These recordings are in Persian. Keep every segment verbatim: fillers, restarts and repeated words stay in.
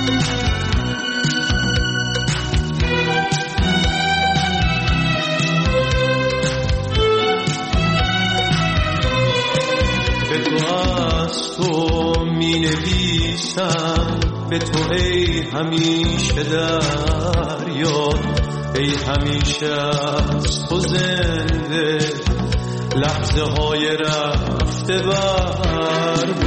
به تو ای همیشه دریا، ای همیشه از تو زنده لحظه های رفته برباد.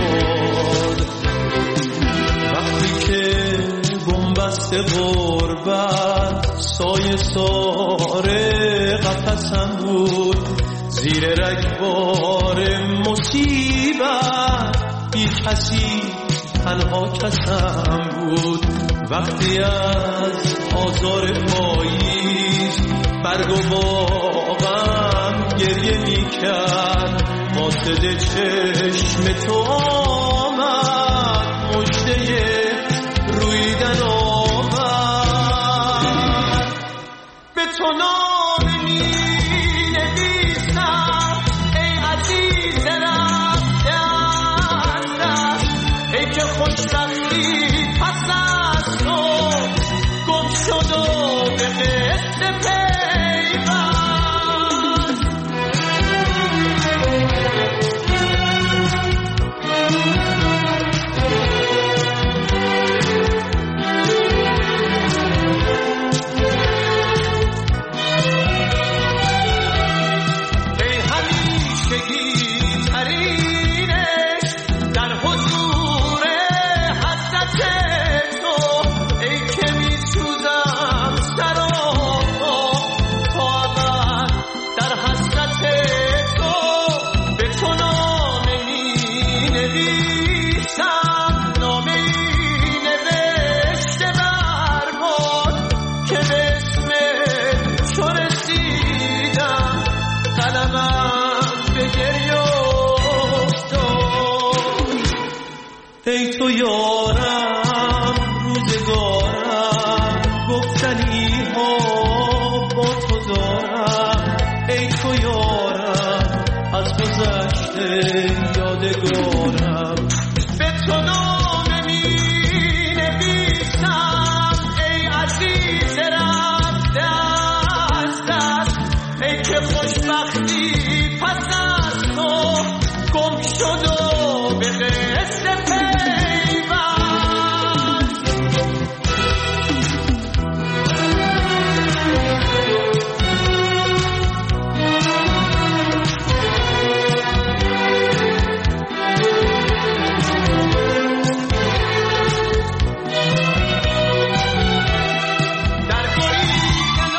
وقتی که بنبست غربت سایه ساره قفسم بود، زیر رگبار مصیبت بی کسی تنها کسم بود. وقتی از آزار پاییز برگ و باغم گریه می کرد، قاصد چشم تو آمد، مژده رویدن آمد. به تو نام می نویسم ای عزیز رفته از دست، ای که خوشبختی پس از تو گم شد و به قصد پیوست. ای همیشگی ترینش در حضور حضرت تو، ای که می سوزم سر و پا تا ابد در حسرت تو. به تو نامه می نویسم، نامه ای نوشته برباد، که به اسم تو رسیدم قلمم به گریه افتاد. ای تو یارم روزگارم، گفتنی ها با تو دارم. ای تو یارم از گذشته یادگارم. به تو نامه می نویسم ای عزیز رفته از دست، ای که خوشبختی پس از تو گم شد و به قصد پیوست. در گریه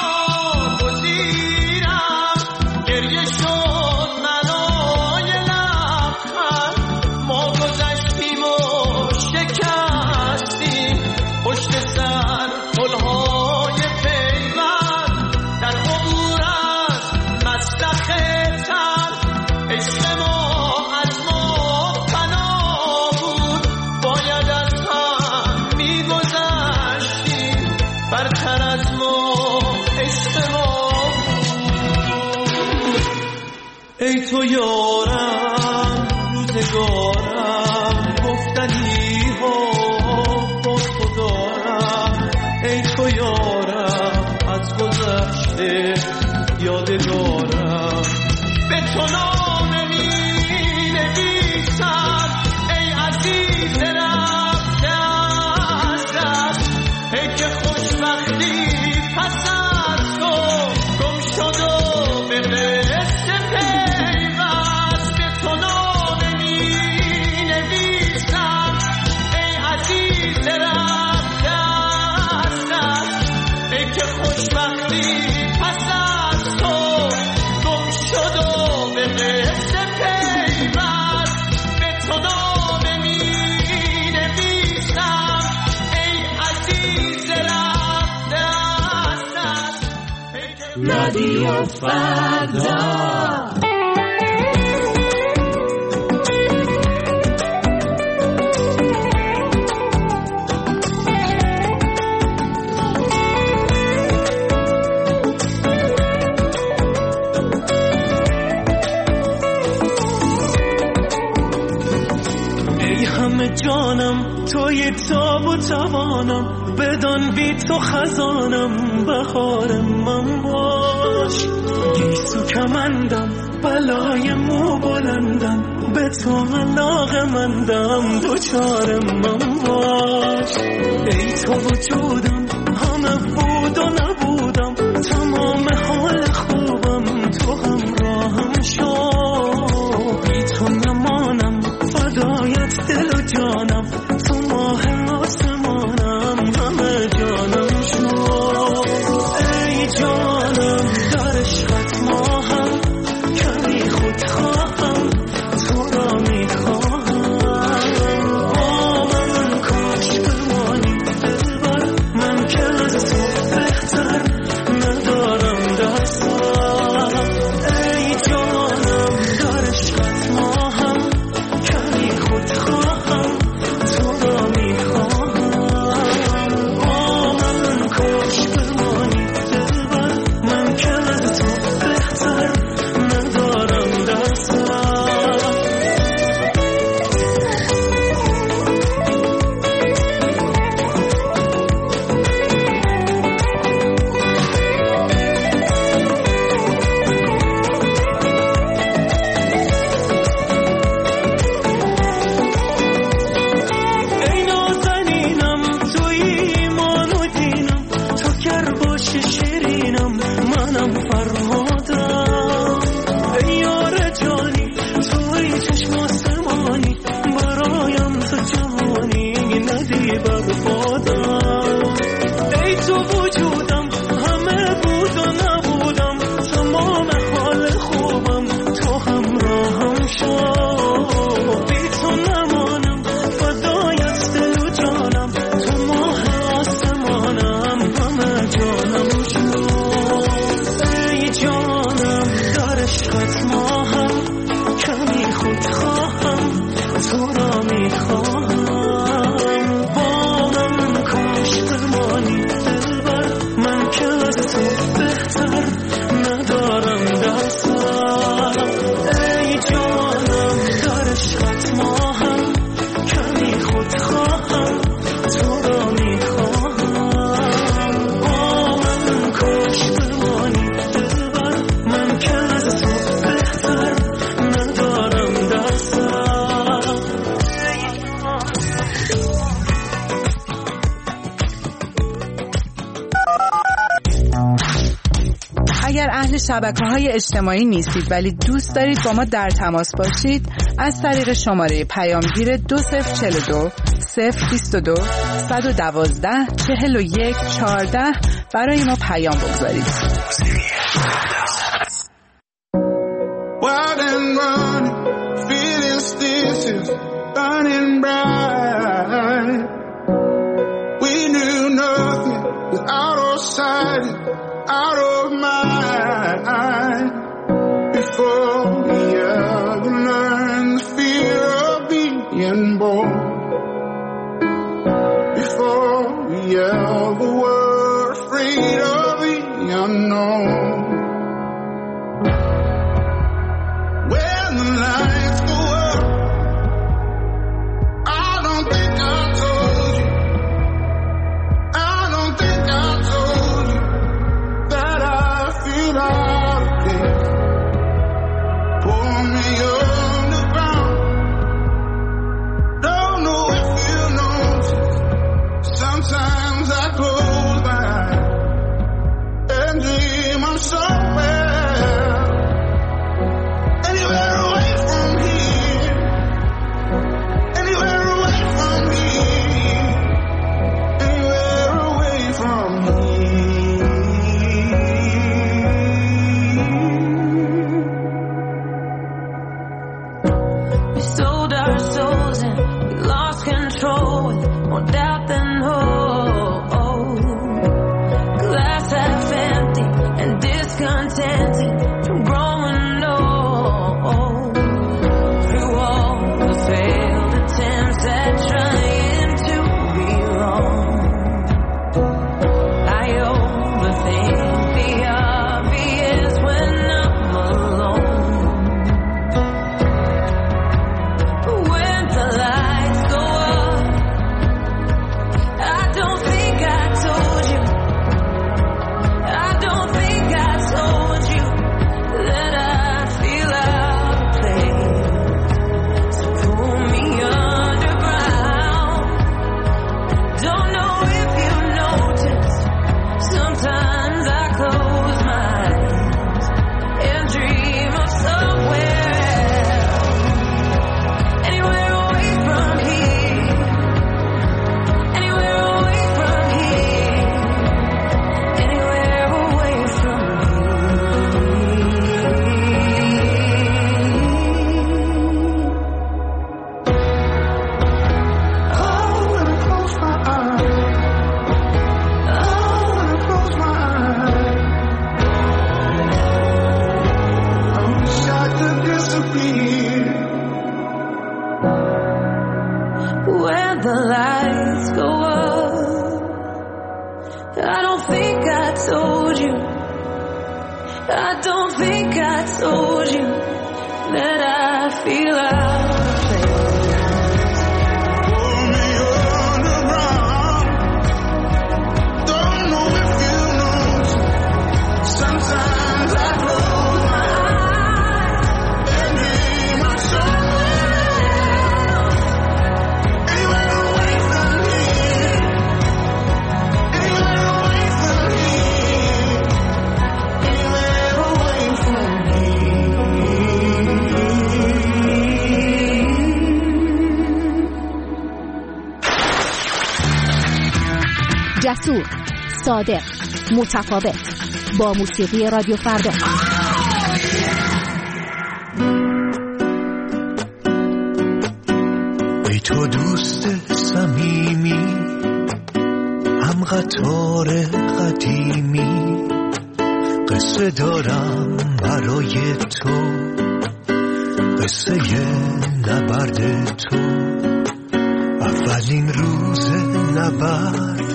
ناگزیرم گریه شد منای لبخند، ما گذشتیم و شکستیم پشت سر پلهای پیوند. در عبور از مسلخ تر عشق ما از ما فنا بود، باید از هم میگذشتیم، برتر از ما عشق ما بود. ای تو یارم روزگارم، گفتنی ها با تو دارم. ای تو یارم از گذشته یادگارم. به تو نامه می نویسم ای عزیز رفته از دست، ای که خوشبختی پس از تو گم شد و به قصد پیوست. به تو نامه می نویسم ای عزیز رفته از دست، ای که خوشبختی پس از تو گم شد و به قصد پیوست. به تو نامه می نویسم ای عزیز رفته از دست، ای که رادیو فردا. ای همه جانم توی تاب و توانم، بدان بی تو خزانم، بهار من باش. گیسو کمندم، بلای مو بلندم، به تو علاقه مندم، دوچار من باش. ای تو وجودم، همه بود و نبودم، تمام حال خوبم، تو همراهم شو. بی تو نمانم، فدایت دل و جانم، تو ماه آسمانم، همه جانم شو. ای جانم در عشقت ماهم، کمی خود خواهم، تو را میخواهم. با من کاش بمانی دلبر، من که از تو بهتر ندارم در سر. ای جانم در عشقت ماهم، کمی خود خواهم، تو را میخواهم. با من کاش بمانی دلبر، من که از تو بهتر ندارم در سر. ای نازنینم توی ایمان و دینم، تو گر باشی شیرینم، منم فرهادم. ای یار جانی توی چشم آسمانی، برایم تو جهانی ندی بربادم. ای تو وجودم، همه بود و نبودم، تمام حال خوبم، تو همراهم شو. بی تو نمانم، فدایت دل و جانم، تو ماه آسمانم، همه جانم شو. ای جانم در عشقت ماهم، کمی خود خواهم، تو را میخواهم. با من کاش بمانی دلبر، من که از تو بهتر ندارم در سر. ای جانم در عشقت ماهم، کمی خود خواهم، تو را میخواهم. با من کاش بمانی دلبر، من که از تو بهتر ندارم در سر. اگر اهل شبکه‌های اجتماعی نیستید ولی دوست دارید با ما در تماس باشید، از طریق شماره پیامگیر دو صفر چهل و دو صفر بیست و دو صد و دوازده چهل و یک چهارده برای ما پیام بگذارید. Wild and running, feeling stitches, burning bright. We knew nothing was out of sight, out of mind. Before we ever learned the fear of being born, before we ever were afraid of the unknown. When the lights go up, I don't think I told you, I don't think I told you that I feel out of place. Pull me underground, don't know if you notice. Sometimes I close my eyes and dream I'm somewhere, anywhere away from here, anywhere away from here, anywhere away from here. We sold our souls and we lost control with more doubt than hope. I don't think I told you that I feel out of place. Pull me underground. Don't know if you know. Sometimes I close my eyes and dream my soul anywhere away from here, anywhere away from here, anywhere away from here. جسور، صادق، متفاوت، با موسیقی رادیو فردا. ای تو دوست صمیمی، هم قطار قدیمی، قصه دارم برای تو، قصه نبرد تو. اولین روز نبرد،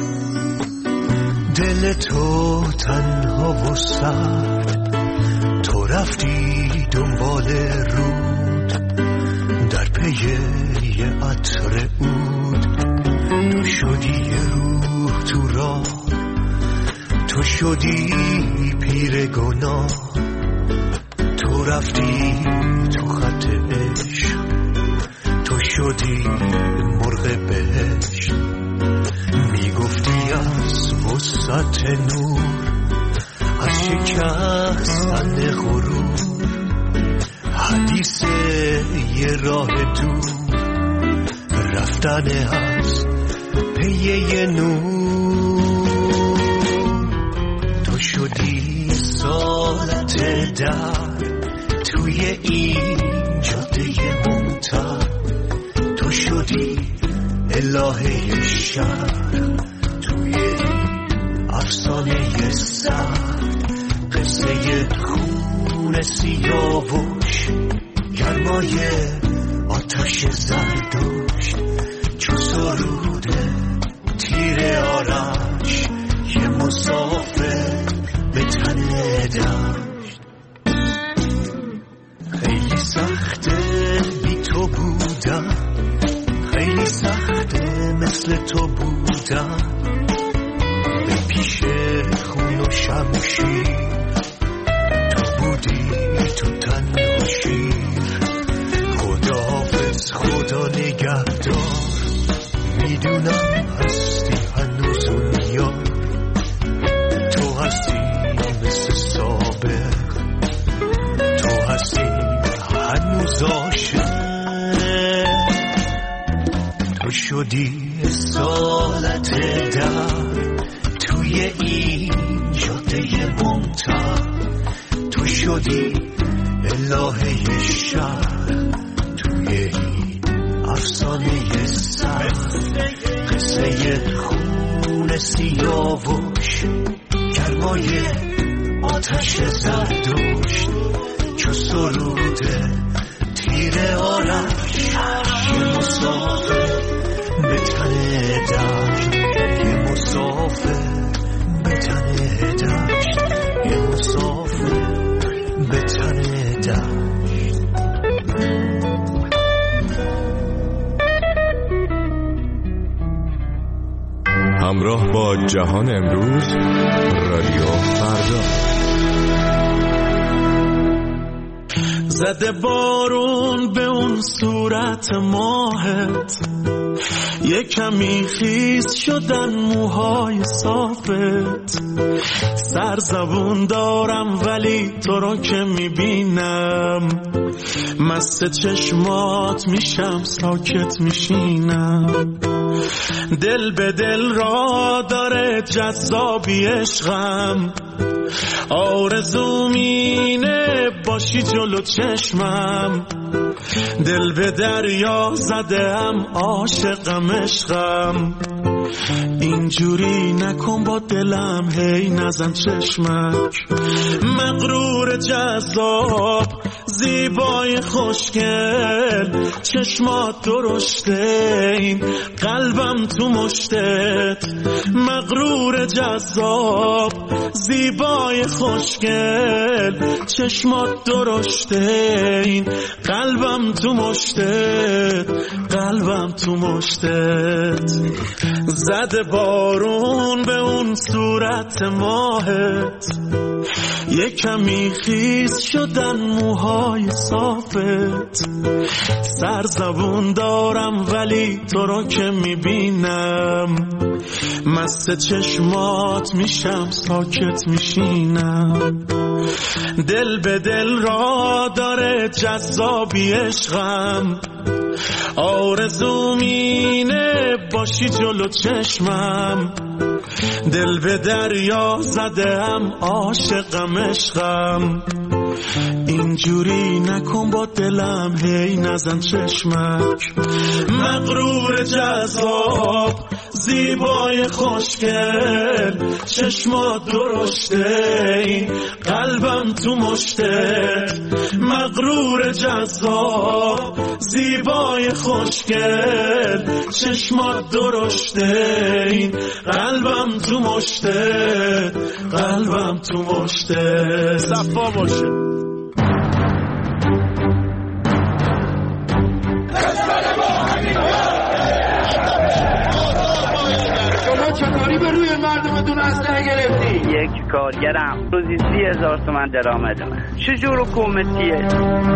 دل تو تنها و سرد، تو رفتی دنبال رود، در پی یه عطر عود. تو شدی یه روح تو راه، تو شدی پیر گناه، تو رفتی تو خط عشق، تو شدی مرغ بهشت. میگفتی از وسط نور، از شکستن غرور، حدیث یه راه دور، رفتن از پی یه نور. تو شدی سالت در توی این جاده ممتد، تو شدی الهه شهر توی این افسانه سرد. قصه خون سیاوش، گرمای آتش زردشت، چو سروده تیر آرش، یه مسافر به تن دشت. خیلی سخته بی تو بودم، خیلی سخته مثل تو بودم، به پیش خون و شمشیر، تو بودی تو تن و شیر. خداحافظ خدا نگهدار، میدونم هستی هنوز اون یار، تو هستی مثل سابق، تو هستی هنوز عاشق. تو شدی سالت در توی این جاده ممتد، تو شدی الهه شهر توی این افسانه سرد. قصه خون سیاوش، گرمای آتش زردشت، چو سروده تیر آرش، یه مسافر به تن دشت، یه مسافر به تن دشت، یه مسافر به تن دشت. همراه با جهان امروز، رادیو فردا. زده بارون به اون صورت ماهت، یه کمی خیس شدن موهای صافت. سرزبون دارم ولی تو رو که میبینم، مست چشمات میشم ساکت میشینم. دل به دل را داره جذابی عشقم، آرزوم اینه باشی جلو چشمم. دل به دریا زدم عاشقم عشقم، اینجوری نکن با دلم هی نزن چشمک. مغرور جذاب زیبای خوشگل چشمات درشته، این قلبم تو مشتت مغرور جذاب. زیبای خوشگل چشمات درشته، این قلبم تو مشتت قلبم تو مشتت. زده بارون به اون صورت ماهت، یه کمی خیس شدن موهای صافت. سرزبون دارم ولی تو رو که میبینم، مست چشمات میشم ساکت میشینم. دل به دل را داره جذابی عشقم، آرزوم اینه باشی جلو چشمم. دل به دریا زدم عاشقم عشقم، اینجوری نکن با دلم هی نزن چشمک. مغرور جذاب زیبای خوشگل چشمات درشته، این قلبم تو مشتت مغرور جذاب. زیبای خوشگل چشمات درشته، این قلبم تو مشتت قلبم تو مشتت. صفا باشه. چطوری به روی مردمتون اسلحه گرفتی؟ یک کارگرم روزی سی هزار تومن درآمدمه. چجور حکومتیه؟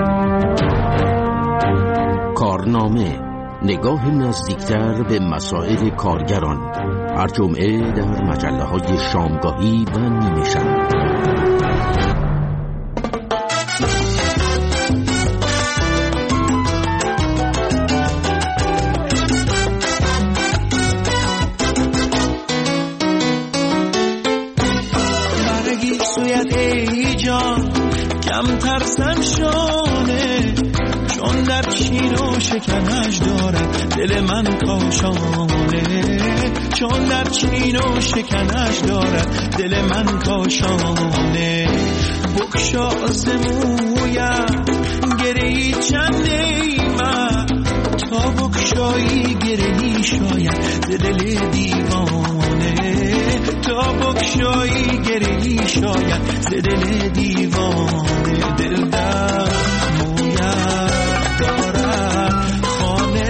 کارنامه، نگاه نزدیکتر به مسائل کارگران، هر جمعه در مجله های شامگاهی و نیمه شب. کم ترسم شانه، چون در چین و شکنش دارد دل من کاشانه. چون در چین و شکنش دارد دل من کاشانه. بکشا از مویم گرهی چنده من، تا بکشایی گرهی شاید ز دل دیوانه. تا بکشایی گرهی شاید ز دل دیوانه. دل در مویت دارد خانه،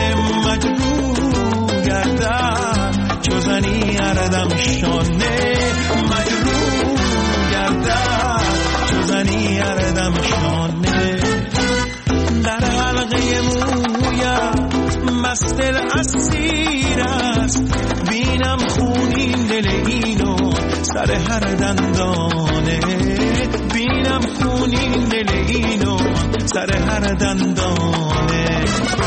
مجروح گردد چو زنی اردم شانه. مجروح گردد چو زنی اردم شانه. در حلقه مویت مست الاسیر است، بینم خونین دل اینو سر هر دندانه. بینم خونین دل اینو سر هر دندانه.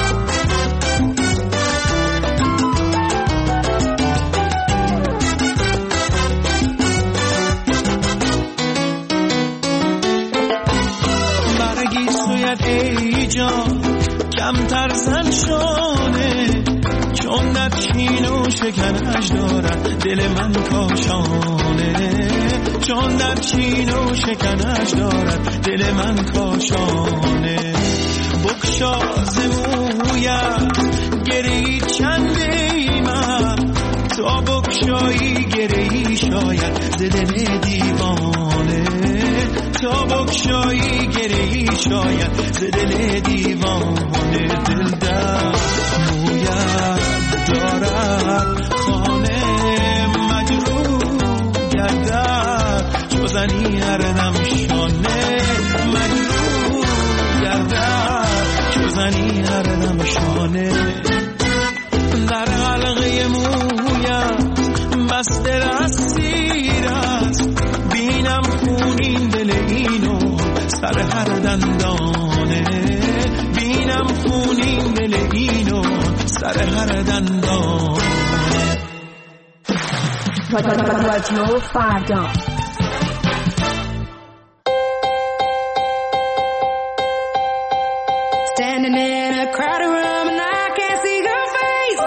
برگی سویت ای جان کمتر زن شانه، چون در چین و شکنش دارد دل من کاشانه. چون در چین و شکنش دارد دل من کاشانه. بکشا ز مویت گری چنده من، تا بکشایی گری شاید ز دل دیوانه. تا بکشایی گری شاید ز دل دیوانه. دل در مویت دارد خانه، مجروح گردد چو زنی اردم شانه. مجروح گردد چو زنی اردم شانه. در حلقه مویت مست الاسیر است، بینم خونین دل اینو سر هر دندانه. بینم خونین دل اینو سر هر دندانه. رادیو فردا. Standing in a crowded room and I can't see your face.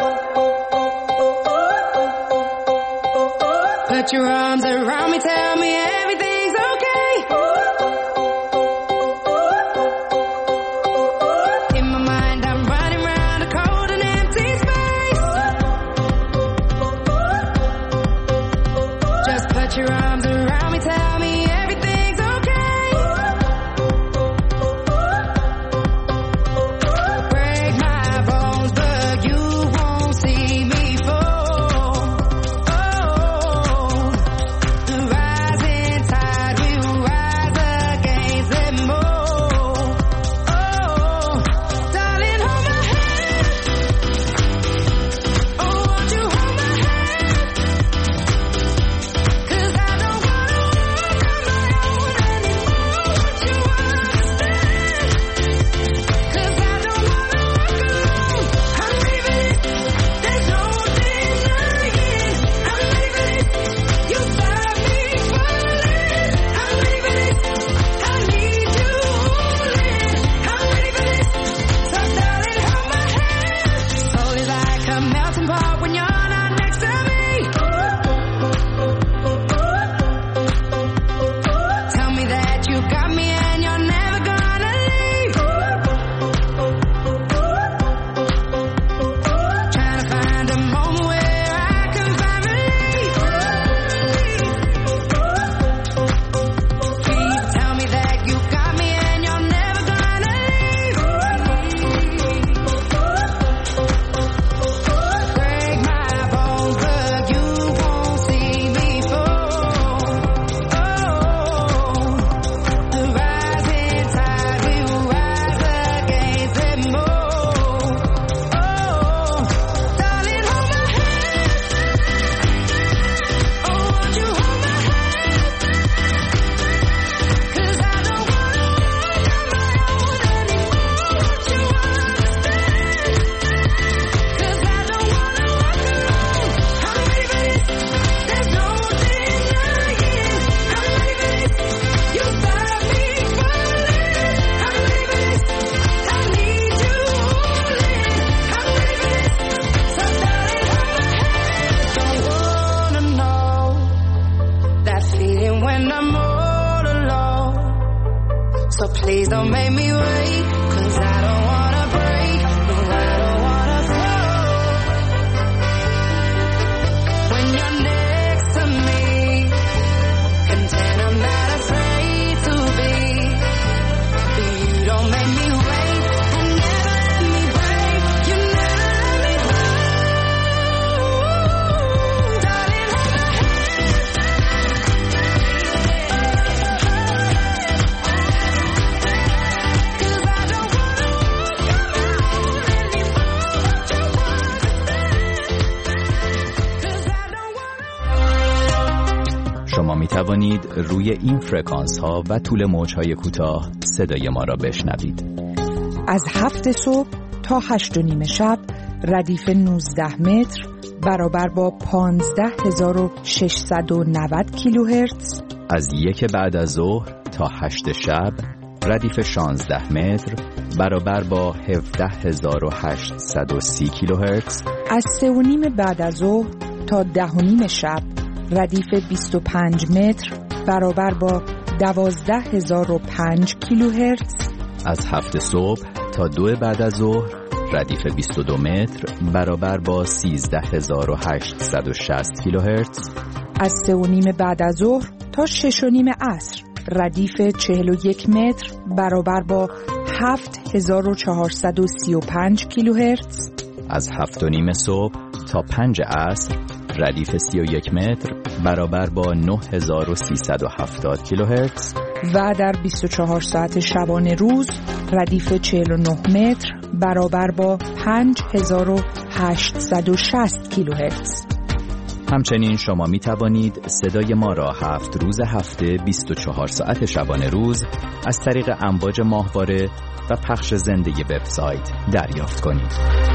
Put your arms around me, tell me everything's okay. when I'm all alone. So please don't make me wait, 'cause I don't wanna break, no, I don't wanna fall. When you're next to me, content I'm not afraid to be. But you don't make me wait, and never let me break. You never let me go. Darling, hold my hand. 'Cause I don't wanna walk around anymore. But you understand. 'Cause I don't wanna. شما می توانید روی این فرکانس ها و طول موج های کوتاه صدای ما را بشنوید. از هفت صبح تا هشت و نیم شب ردیف نوزده متر برابر با پانزده هزار و ششصد و نود کیلوهرتز. از یک بعد از ظهر تا هشت شب ردیف شانزده متر برابر با هفده هزار و هشتصد و سی کیلوهرتز. از سه و نیم بعد از ظهر تا ده و نیم شب ردیف بیست و پنج متر برابر با دوازده هزار و پنج کیلوهرتز. از هفت صبح تا دو بعد از ظهر ردیف بیست و دو متر برابر با سیزده هزار و هشتصد و شصت کیلوهرتز. از سه و نیم بعد از ظهر تا شش و نیم عصر ردیف چهل و یک متر برابر با هفت هزار و چهارصد و سی و پنج کیلوهرتز. از هفت و نیم صبح تا پنج عصر ردیف سی و یک متر برابر با نه هزار و سیصد و هفتاد کیلوهرتز. و در بیست و چهار ساعت شبانه روز ردیف چهل و نه متر برابر با پنج هزار و هشتصد و شصت کیلوهرتز. همچنین شما می توانید صدای ما را هفت روز هفته بیست و چهار ساعت شبانه روز از طریق امواج ماهواره و پخش زنده وبسایت دریافت کنید.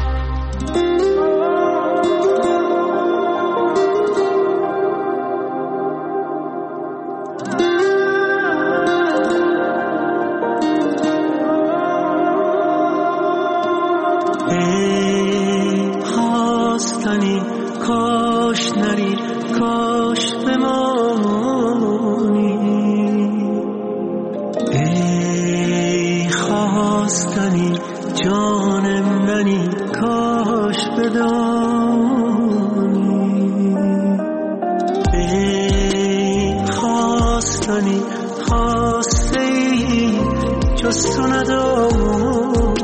کاش نری، کاش بمانی، ای خواستنی جان منی، کاش بدانی، ای خواستنی خواسته ای جز تو ندارم،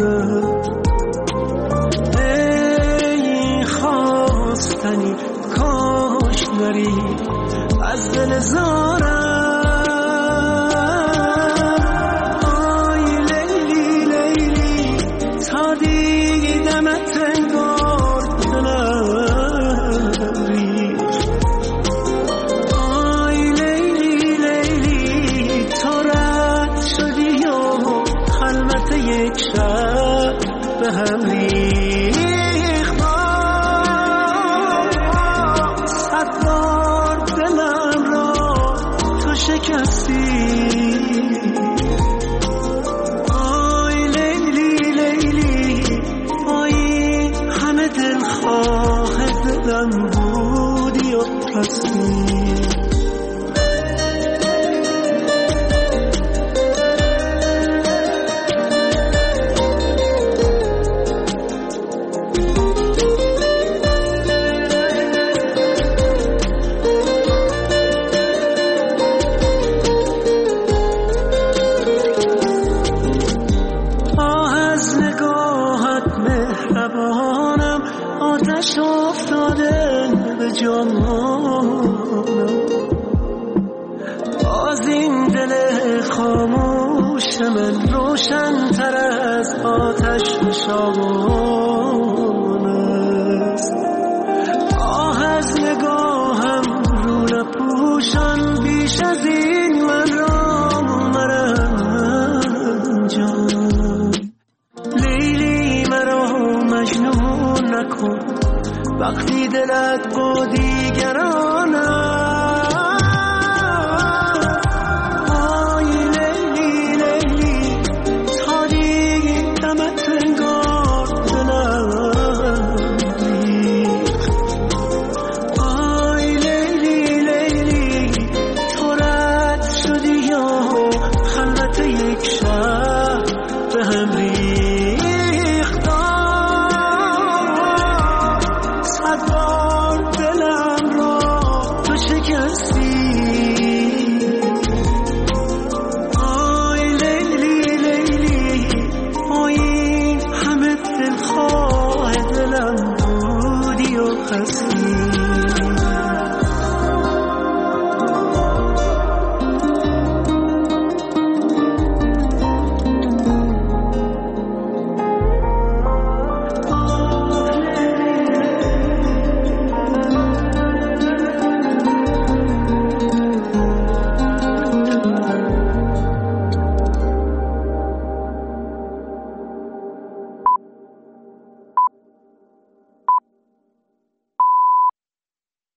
کاش نری از دل زارم، آی لیلی لیلی تا دیدمت انگار دلم ریخت، آی لیلی لیلی تو رد شدی و خلوت یک شب به هم ریخت. آی لیلی لیلی آی همه دلخواه دلم بودی و رستی. آتش افتاده به جانم، باز این دل خاموش من روشن تر از آتش شبان است. آه از نگاهم رو نپوشان، بیش از این من را مرنجان. لیلی مرا مجنون نکن وقتی دلت با دیگران است. آی لیلی لیلی تا دیدمت انگار دلم ریخت، آی لیلی لیلی تو نیست.